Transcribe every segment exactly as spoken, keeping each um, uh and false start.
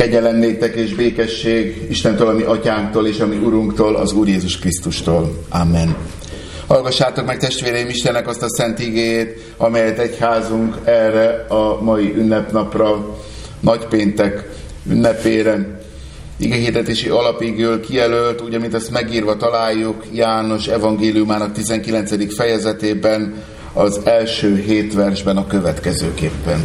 Kegyelem néktek és békesség Istentől, a mi atyánktól és a mi Urunktól, az Úr Jézus Krisztustól. Amen. Hallgassátok meg, testvéreim, Istennek azt a szent igéjét, amelyet egyházunk erre a mai ünnepnapra, nagypéntek ünnepére igehirdetési alapigől kijelölt, úgy, amit ezt megírva találjuk János evangéliumának tizenkilencedik fejezetében, az első hét versben a következőképpen.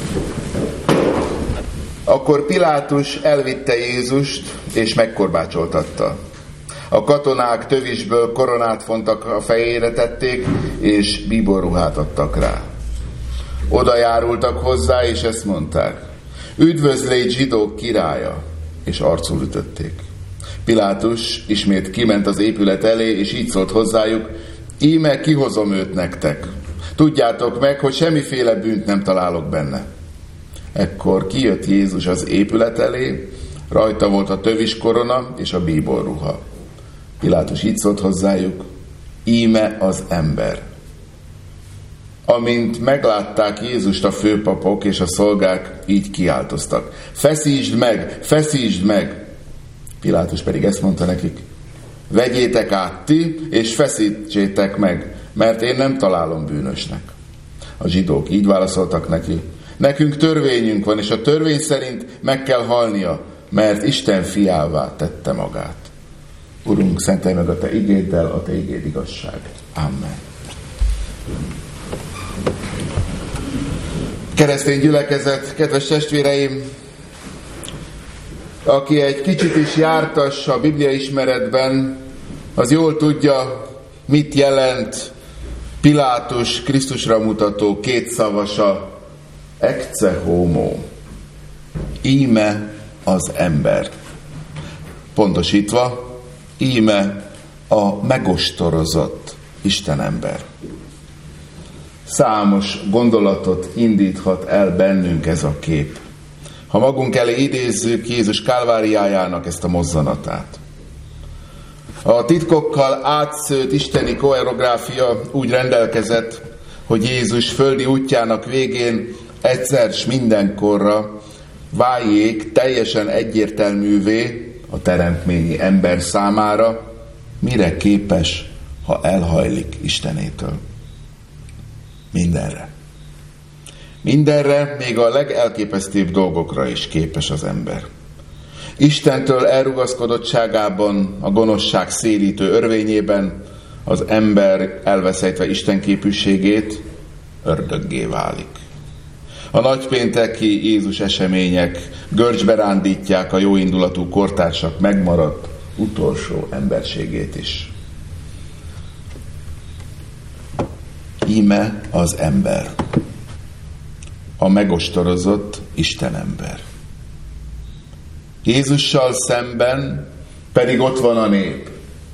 Akkor Pilátus elvitte Jézust, és megkorbácsoltatta. A katonák tövisből koronát fontak a fejére tették, és bíborruhát adtak rá. Oda járultak hozzá, és ezt mondták: üdvözlégy zsidók királya! És arcul ütötték. Pilátus ismét kiment az épület elé, és így szólt hozzájuk: íme kihozom őt nektek. Tudjátok meg, hogy semmiféle bűnt nem találok benne. Ekkor kijött Jézus az épület elé, rajta volt a tövis korona és a bíborruha. Pilátus így szólt hozzájuk: íme az ember. Amint meglátták Jézust a főpapok és a szolgák, így kiáltoztak: feszítsd meg, feszítsd meg! Pilátus pedig ezt mondta nekik: vegyétek át ti, és feszítsétek meg, mert én nem találom bűnösnek. A zsidók így válaszoltak neki: nekünk törvényünk van, és a törvény szerint meg kell halnia, mert Isten fiává tette magát. Urunk, szentelj meg a te igéddel, a te igéd igazság. Amen. Keresztény gyülekezet, kedves testvéreim, aki egy kicsit is jártas a Biblia ismeretben, az jól tudja, mit jelent Pilátus Krisztusra mutató kétszavasa: ecce homo, íme az ember. Pontosítva, íme a megostorozott Istenember. Számos gondolatot indíthat el bennünk ez a kép, ha magunk elé idézzük Jézus kálváriájának ezt a mozzanatát. A titkokkal átszőtt isteni koreográfia úgy rendelkezett, hogy Jézus földi útjának végén egyszer s mindenkorra váljék teljesen egyértelművé a teremtményi ember számára, mire képes, ha elhajlik Istenétől. Mindenre. Mindenre, még a legelképesztőbb dolgokra is képes az ember. Istentől elrugaszkodottságában, a gonoszság szélítő örvényében az ember elveszejtve Isten képűségét ördöggé válik. A nagypénteki Jézus események görcsbe rándítják a jóindulatú kortársak megmaradt utolsó emberségét is. Íme az ember, a megostorozott Istenember. Jézussal szemben pedig ott van a nép.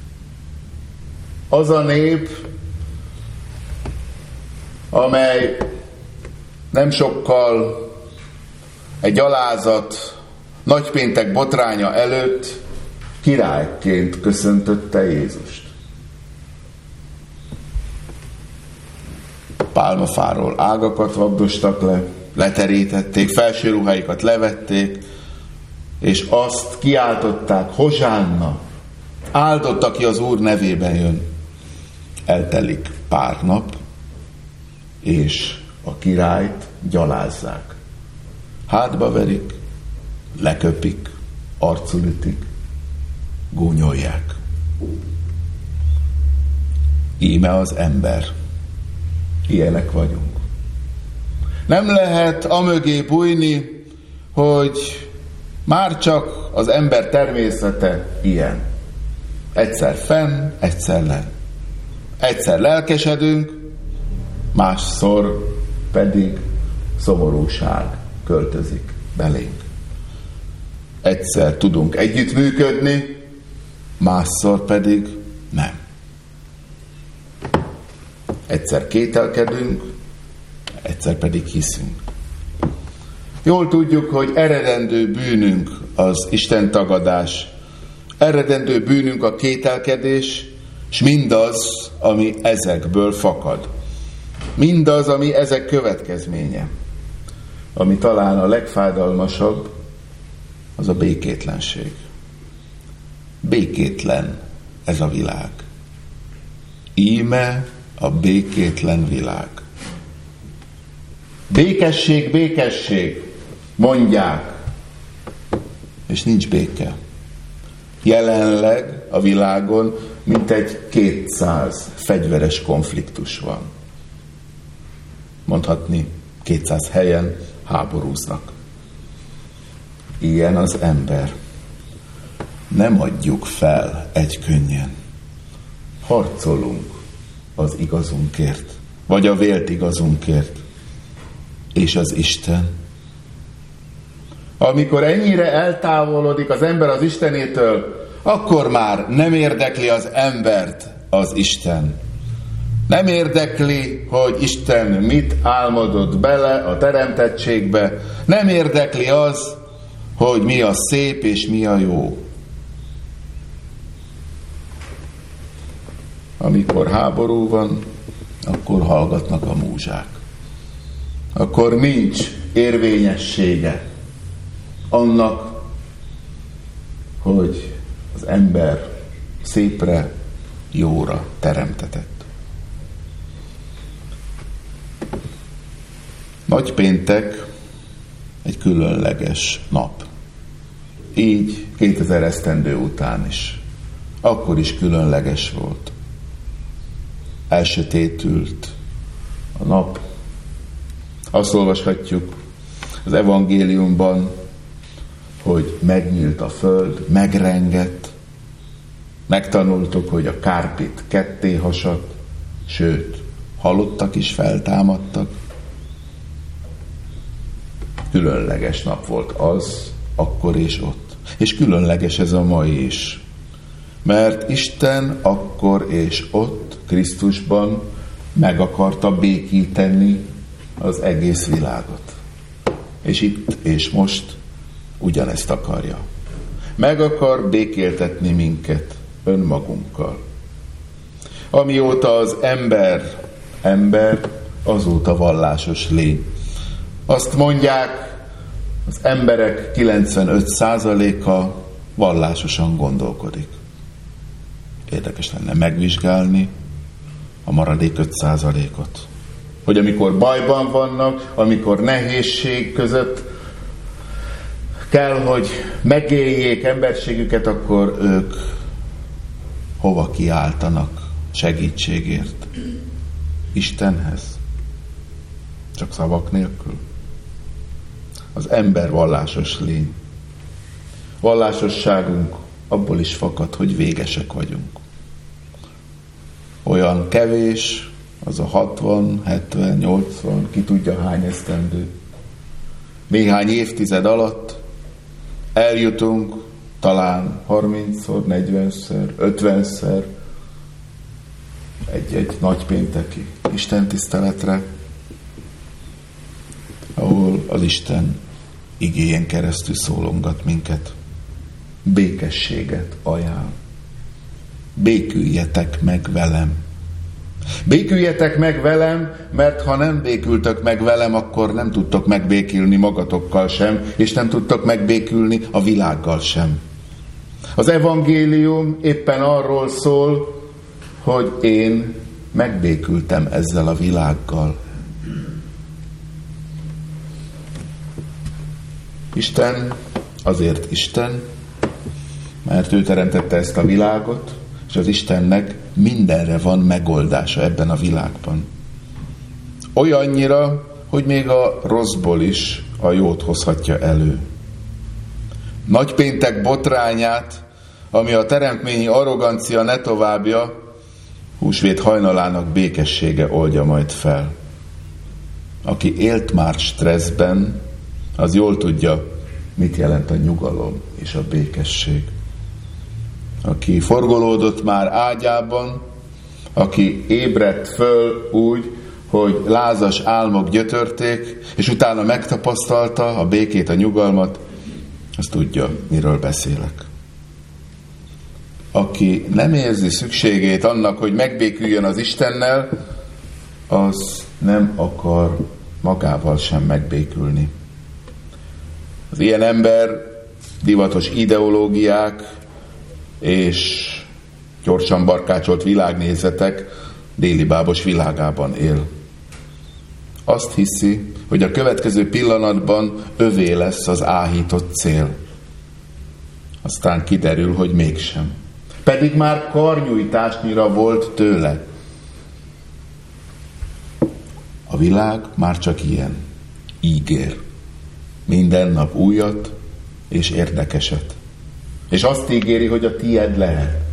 Az a nép, amely nem sokkal egy alázat nagypéntek botránya előtt királyként köszöntötte Jézust. Pálmafáról ágakat vagdostak le, leterítették, felső ruháikat levették, és azt kiáltották: Hozsánna! Áldott, aki az Úr nevében jön. Eltelik pár nap, és a királyt gyalázzák. Hátba verik, leköpik, arcul ütik, gúnyolják. Íme az ember. Ilyenek vagyunk. Nem lehet amögé bújni, hogy már csak az ember természete ilyen. Egyszer fenn, egyszer lenn. Egyszer lelkesedünk, másszor pedig szomorúság költözik belénk. Egyszer tudunk együttműködni, másszor pedig nem. Egyszer kételkedünk, egyszer pedig hiszünk. Jól tudjuk, hogy eredendő bűnünk az Isten tagadás, eredendő bűnünk a kételkedés, és mindaz, ami ezekből fakad. Mindaz, ami ezek következménye. Ami talán a legfájdalmasabb, az a békétlenség. Békétlen ez a világ. Íme a békétlen világ. Békesség, békesség, mondják, és nincs béke. Jelenleg a világon mintegy kétszáz fegyveres konfliktus van. Mondhatni, kétszáz helyen háborúznak. Ilyen az ember. Nem adjuk fel egykönnyen. Harcolunk az igazunkért, vagy a vélt igazunkért. És az Isten. Amikor ennyire eltávolodik az ember az Istenétől, akkor már nem érdekli az embert az Isten. Nem érdekli, hogy Isten mit álmodott bele a teremtettségbe. Nem érdekli az, hogy mi a szép és mi a jó. Amikor háború van, akkor hallgatnak a múzsák. Akkor nincs érvényessége annak, hogy az ember szépre, jóra teremtetett. Nagypéntek egy különleges nap. Így kétezer esztendő után is. Akkor is különleges volt. Elsötétült a nap. Azt olvashatjuk az evangéliumban, hogy megnyílt a föld, megrengett. Megtanultuk, hogy a kárpit ketté hasadt, sőt, halottak is feltámadtak. Különleges nap volt az, akkor és ott. És különleges ez a mai is. Mert Isten akkor és ott, Krisztusban meg akarta békíteni az egész világot. És itt és most ugyanezt akarja. Meg akar békéltetni minket önmagunkkal. Amióta az ember, ember, azóta vallásos lény. Azt mondják, az emberek kilencvenöt százaléka vallásosan gondolkodik. Érdekes lenne megvizsgálni a maradék öt százalékot. Hogy amikor bajban vannak, amikor nehézség között kell, hogy megéljék emberségüket, akkor ők hova kiáltanak segítségért? Istenhez. Csak szavak nélkül. Az ember vallásos lény. Vallásosságunk abból is fakad, hogy végesek vagyunk. Olyan kevés, az a hatvan, hetven, nyolcvan, ki tudja hány esztendő. Néhány évtized alatt eljutunk talán harmincszor, negyvenszer, ötvenszer egy-egy nagypénteki istentiszteletre, ahol az Isten igéjén keresztül szólongat minket. Békességet ajánl. Béküljetek meg velem. Béküljetek meg velem, mert ha nem békültök meg velem, akkor nem tudtok megbékülni magatokkal sem, és nem tudtok megbékülni a világgal sem. Az evangélium éppen arról szól, hogy én megbékültem ezzel a világgal. Isten azért Isten, mert ő teremtette ezt a világot, és az Istennek mindenre van megoldása ebben a világban. Olyannyira, hogy még a rosszból is a jót hozhatja elő. Nagypéntek botrányát, ami a teremtményi arrogancia ne továbbja, húsvét hajnalának békessége oldja majd fel. Aki élt már stresszben, az jól tudja, mit jelent a nyugalom és a békesség. Aki forgolódott már ágyában, aki ébredt föl úgy, hogy lázas álmok gyötörték, és utána megtapasztalta a békét, a nyugalmat, az tudja, miről beszélek. Aki nem érzi szükségét annak, hogy megbéküljön az Istennel, az nem akar magával sem megbékülni. Az ilyen ember divatos ideológiák és gyorsan barkácsolt világnézetek délibábos világában él. Azt hiszi, hogy a következő pillanatban övé lesz az áhított cél. Aztán kiderül, hogy mégsem. Pedig már karnyújtásnyira volt tőle. A világ már csak ilyen. Ígér. Minden nap újat és érdekeset. És azt ígéri, hogy a tied lehet.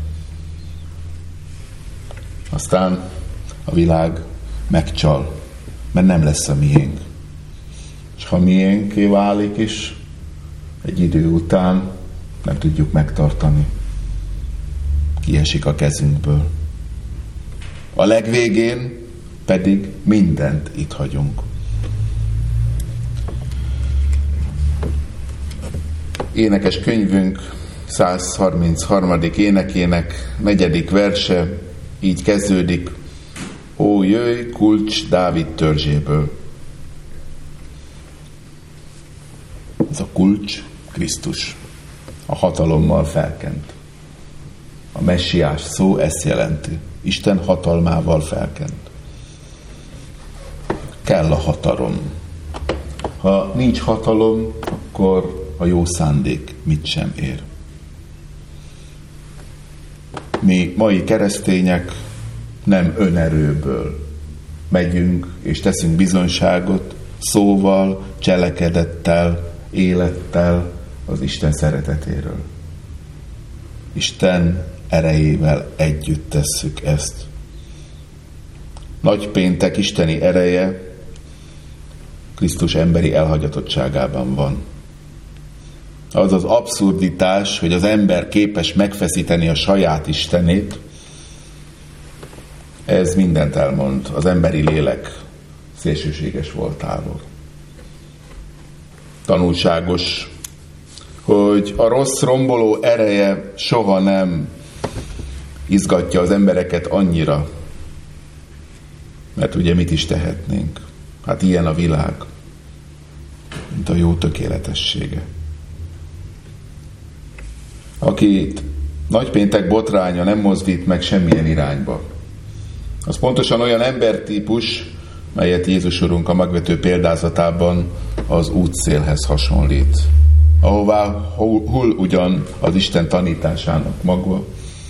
Aztán a világ megcsal, mert nem lesz a miénk. És ha miénké válik is, egy idő után nem tudjuk megtartani. Kiesik a kezünkből. A legvégén pedig mindent itt hagyunk. Énekes könyvünk száz harmincharmadik énekének negyedik verse így kezdődik: Ó, jöjj, kulcs Dávid törzséből. Ez a kulcs Krisztus, a hatalommal felkent. A messiás szó ezt jelenti. Isten hatalmával felkent. Kell a hatalom. Ha nincs hatalom, akkor a jó szándék mit sem ér. Mi mai keresztények nem önerőből megyünk és teszünk bizonyságot szóval, cselekedettel, élettel az Isten szeretetéről. Isten erejével együtt tesszük ezt. Nagypéntek isteni ereje Krisztus emberi elhagyatottságában van. Az az abszurditás, hogy az ember képes megfeszíteni a saját istenét, ez mindent elmond az emberi lélek szélsőséges voltáról. Tanulságos, hogy a rossz romboló ereje soha nem izgatja az embereket annyira, mert ugye mit is tehetnénk? Hát ilyen a világ, mint a jó tökéletessége. Akit nagypéntek botránya nem mozdít meg semmilyen irányba, az pontosan olyan embertípus, melyet Jézus Urunk a megvető példázatában az útszélhez hasonlít, ahová hull ugyan az Isten tanításának magva,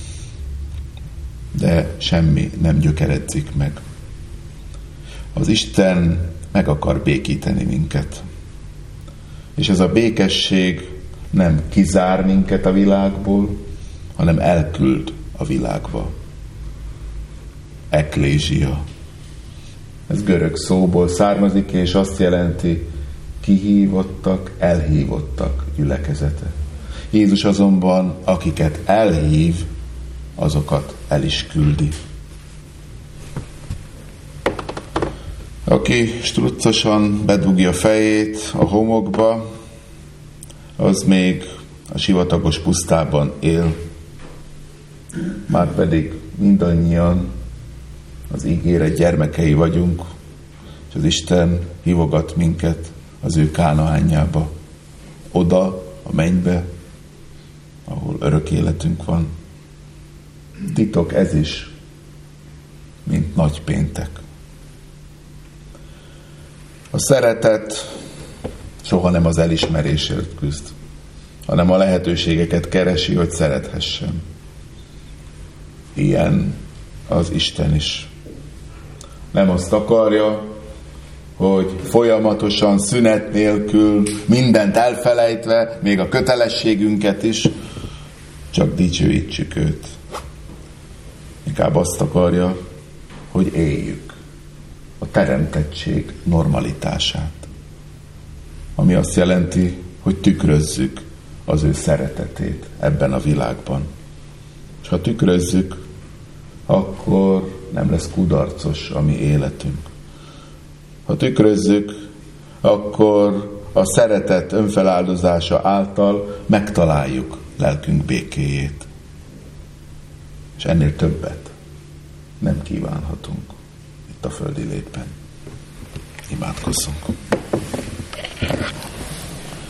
de semmi nem gyökeredzik meg. Az Isten meg akar békíteni minket. És ez a békesség nem kizár minket a világból, hanem elküld a világba. Eklézsia. Ez görög szóból származik, és azt jelenti, kihívottak, elhívottak gyülekezete. Jézus azonban, akiket elhív, azokat el is küldi. Aki struccosan bedugja fejét a homokba, az még a sivatagos pusztában él. Márpedig mindannyian az ígéret gyermekei vagyunk, és az Isten hívogat minket az ő Kánaánjába, oda, a mennybe, ahol örök életünk van. Titok ez is, mint nagypéntek. A szeretet soha nem az elismerésért küzd, hanem a lehetőségeket keresi, hogy szerethessen. Ilyen az Isten is. Nem azt akarja, hogy folyamatosan, szünet nélkül, mindent elfelejtve, még a kötelességünket is, csak dicsőítsük őt. Inkább azt akarja, hogy éljük a teremtettség normalitását. Ami azt jelenti, hogy tükrözzük az ő szeretetét ebben a világban. És ha tükrözzük, akkor nem lesz kudarcos a mi életünk. Ha tükrözzük, akkor a szeretet önfeláldozása által megtaláljuk lelkünk békéjét. És ennél többet nem kívánhatunk itt a földi létben. Imádkozzunk!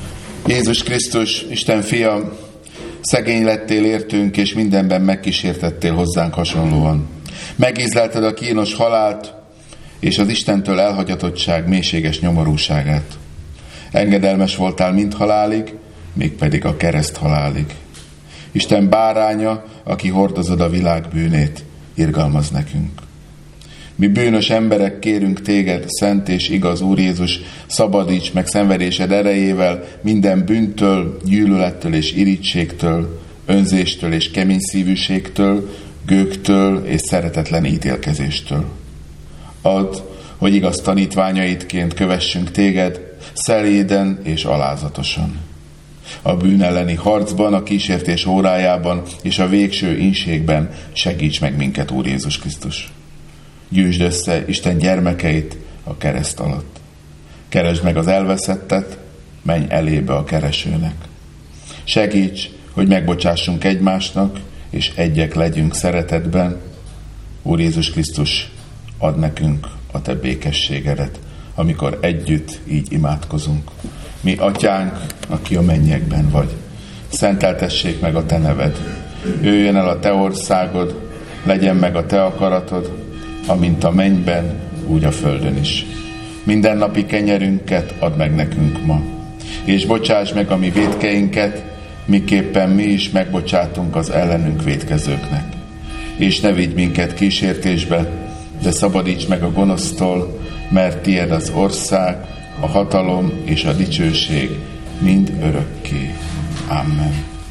Jézus Krisztus, Isten fia, szegény lettél értünk, és mindenben megkísértettél hozzánk hasonlóan. Megízlelted a kínos halált, és az Istentől elhagyatottság mélységes nyomorúságát. Engedelmes voltál mind halálig, mégpedig a kereszt halálig. Isten báránya, aki hordozod a világ bűnét, irgalmaz nekünk. Mi bűnös emberek kérünk téged, szent és igaz Úr Jézus, szabadíts meg szenvedésed erejével minden bűntől, gyűlölettől és irítségtől, önzéstől és kemény szívűségtől, gőgtől és szeretetlen ítélkezéstől. Add, hogy igaz tanítványaidként kövessünk téged, szeléden és alázatosan. A bűn elleni harcban, a kísértés órájában és a végső ínségben segíts meg minket, Úr Jézus Krisztus. Gyűjtsd össze Isten gyermekeit a kereszt alatt. Keresd meg az elveszettet, menj elébe a keresőnek. Segíts, hogy megbocsássunk egymásnak, és egyek legyünk szeretetben. Úr Jézus Krisztus, add nekünk a te békességedet, amikor együtt így imádkozunk. Mi atyánk, aki a mennyekben vagy, szenteltessék meg a te neved. Jöjjön el a te országod, legyen meg a te akaratod, amint a mennyben, úgy a földön is. Mindennapi kenyerünket add meg nekünk ma, és bocsáss meg a mi vétkeinket, miképpen mi is megbocsátunk az ellenünk vétkezőknek. És ne vigy minket kísértésbe, de szabadíts meg a gonosztól, mert tied az ország, a hatalom és a dicsőség mind örökké. Amen.